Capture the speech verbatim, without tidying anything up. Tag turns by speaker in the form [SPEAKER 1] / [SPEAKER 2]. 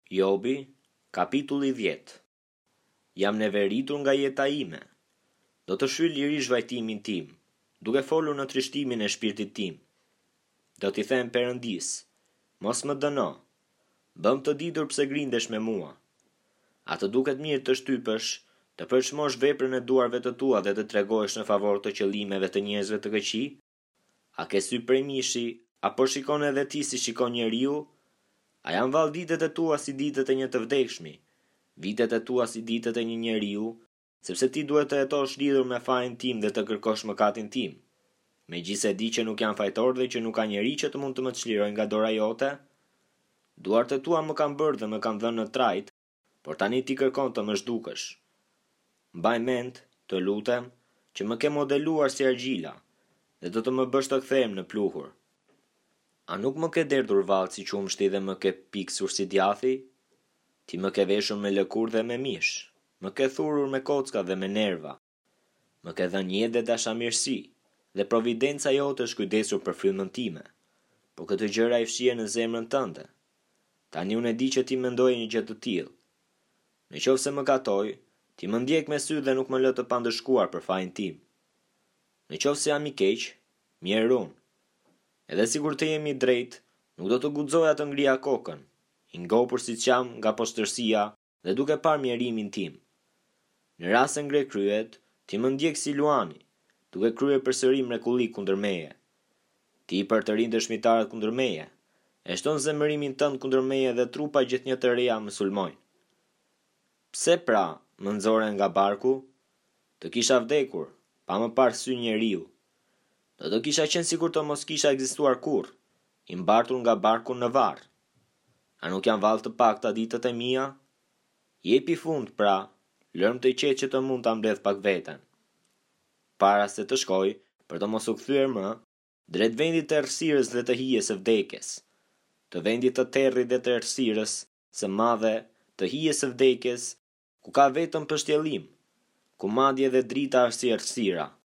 [SPEAKER 1] Jobi, kapitulli dhjetë. Jam neveritur nga jeta ime. Do të shyll lirish vajtimin tim, duke folur në trishtimin e shpirtit tim. Do t'i them Perëndis, mos më dëno. Bëm të ditur pse grindesh me mua. A të duket mirë të shtypësh, të përçmosh veprën e duarve të tua dhe të tregohesh në favor të qëllimeve të njerëzve të këqij? A ke sy prej mishi, apo shikon edhe ti si shikon njeriu? A janë vallë ditët e tua si ditët e një të vdekshmi, vitet e tua si ditët e një njeriu, sepse ti duhet të jetosh lidhur me fajin tim dhe të kërkosh mëkatin tim. Megjithëse di që nuk jam fajtor dhe që nuk ka njeri që të mund të më çlirojë nga dora jote, duart e tua më kanë bërë dhe më kanë dhënë në trajt, por tani ti kërkon të më zhdukësh. Mbaj mend, të lutem, që më ke modeluar si argjila dhe do të më bësh të kthehem në pluhur. A nuk më ke derdhur vallë si qumshti dhe më ke piksur si djathi? Ti më ke veshur me lëkur dhe me mish, më ke thurur me kocka dhe me nerva, më ke dhënë jetë dhe dashamirësi, dhe providenca jote është kujdesur për frymën time, por këtë gjëra i fshije në zemrën tënde. Tani unë e di që ti mendoj një gjë të tillë. Në qoftë se më katoj, ti më ndjek me sy dhe nuk më lë të pandëshkuar për fajin tim. Në qoftë se jam i keq, mirë unë. Edhe sikur të jemi drejt, nuk do të guxoja të ngrija kokën, i ngopur siç jam nga poshtërsia dhe duke parë mjerimin tim. Në rast se ngre kryet, ti më ndjek si luani, duke kryer përsëri mrekulli kundër meje. Ti i përtërin dëshmitarët kundër meje, e shton zemërimin tënd kundër meje dhe trupa gjithnjë të reja më sulmojnë. Pse pra më nxore nga barku? Të kisha vdekur, pa më parë sy njeriu. Do të kisha qenë sikur të mos kisha ekzistuar kurrë, i mbartur nga barku në varr. A nuk janë vallë të pakta ditët e mia? Jepi fund, pra, lërm të qetë që të mund ta mbledh pak veten. Para se të shkoj, për të mos u kthyer më, drejt vendit të errësirës dhe të hijes së vdekjes, të vendit të territ dhe të errësirës së madhe, të hijes së vdekjes, ku ka vetëm pështjellim, ku madje dhe drita është si errësira.